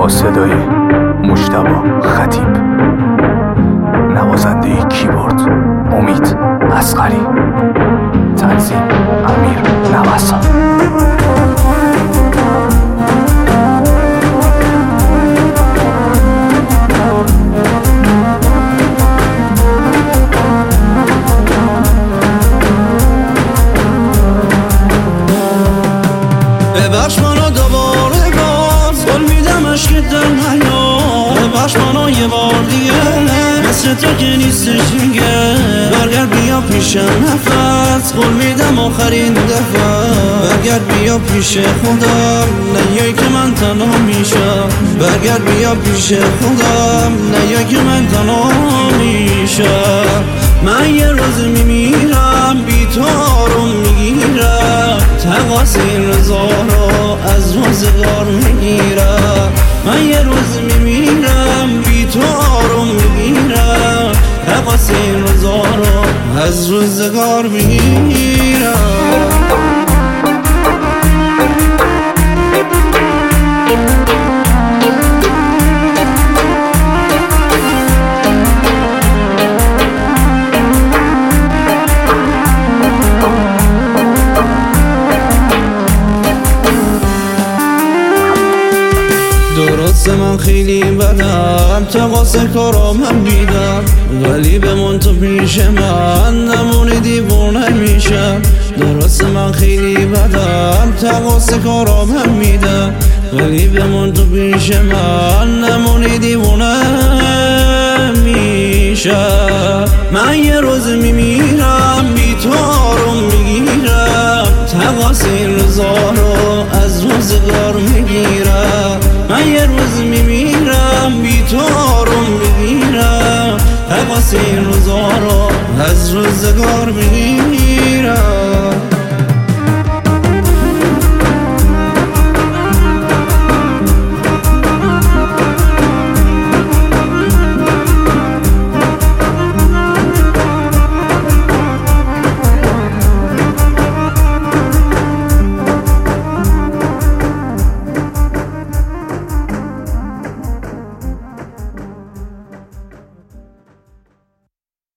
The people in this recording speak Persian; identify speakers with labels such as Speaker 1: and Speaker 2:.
Speaker 1: با صدای مجتبی خطیب، نوازنده کیبورد امید اصغری، تنظیم امیر نوسان.
Speaker 2: ببخش منو دوباره باز گل میدم عشق در حیات، ببخش منو یه بار دیگه مثل تو که نیستش دیگه، برگرد بیا پیش نفس قول میدم آخرین دفعه، برگرد بیا پیش خودم نیای که من تنها میشم، برگرد بیا پیش خودم نیای که من تنها میشم. من یه روز میمیرم بی تو آروم میگیرم، تقاس این رضا رو از روزگار میگیرم. من یه روز میمیرم بی تو آروم میگیرم، تقاس این رضا رو از روزگار میگیرم. درسته من خیلی بدم، تقاس کارام هم میدم، ولی بمون تو پیش من نمونی دیوونه میشم. درسته من خیلی بدم، تقاس کارام هم میدم، ولی بمون تو پیش من نمونی دیوونه میشم. من یه روز میمیرم بی تو آروم میگیرم، تقاس این رضا رو از روزگار میگیرم. من یه روز میمیرم بی تو آروم میگیرم، تقاس این روزا رو از روزگار میگیرم.